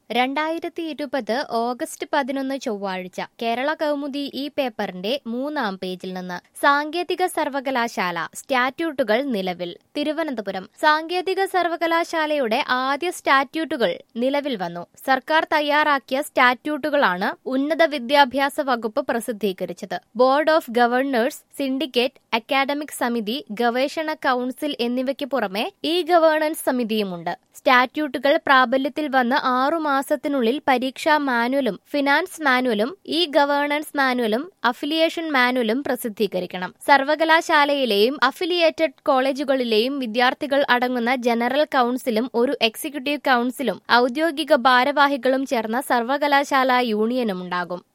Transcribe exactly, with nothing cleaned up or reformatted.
രണ്ടായിരത്തി ഇരുപത് ഓഗസ്റ്റ് പതിനൊന്ന് ചൊവ്വാഴ്ച കേരള കൗമുദി ഈ പേപ്പറിന്റെ മൂന്നാം പേജിൽ നിന്ന് സാങ്കേതിക സർവകലാശാല സ്റ്റാറ്റ്യൂട്ടുകൾ നിലവിൽ. തിരുവനന്തപുരം സാങ്കേതിക സർവകലാശാലയുടെ ആദ്യ സ്റ്റാറ്റ്യൂട്ടുകൾ നിലവിൽ വന്നു. സർക്കാർ തയ്യാറാക്കിയ സ്റ്റാറ്റ്യൂട്ടുകളാണ് ഉന്നത വിദ്യാഭ്യാസ വകുപ്പ് പ്രസിദ്ധീകരിച്ചത്. Board of governors, syndicate, academic സമിതി, ഗവേഷണ കൌൺസിൽ എന്നിവയ്ക്ക് പുറമെ ഇ ഗവേണൻസ് സമിതിയുമുണ്ട്. സ്റ്റാറ്റ്യൂട്ടുകൾ പ്രാബല്യത്തിൽ വന്ന് ആറു മാസത്തിനുള്ളിൽ പരീക്ഷാ മാനുവലും ഫിനാൻസ് മാനുവലും ഇ ഗവേണൻസ് മാനുവലും അഫിലിയേഷൻ മാനുവലും പ്രസിദ്ധീകരിക്കണം. സർവകലാശാലയിലെയും അഫിലിയേറ്റഡ് കോളേജുകളിലെയും വിദ്യാർത്ഥികൾ അടങ്ങുന്ന ജനറൽ കൌൺസിലും ഒരു എക്സിക്യൂട്ടീവ് കൌൺസിലും ഔദ്യോഗിക ഭാരവാഹികളും ചേർന്ന സർവകലാശാല യൂണിയനുമുണ്ടാകും.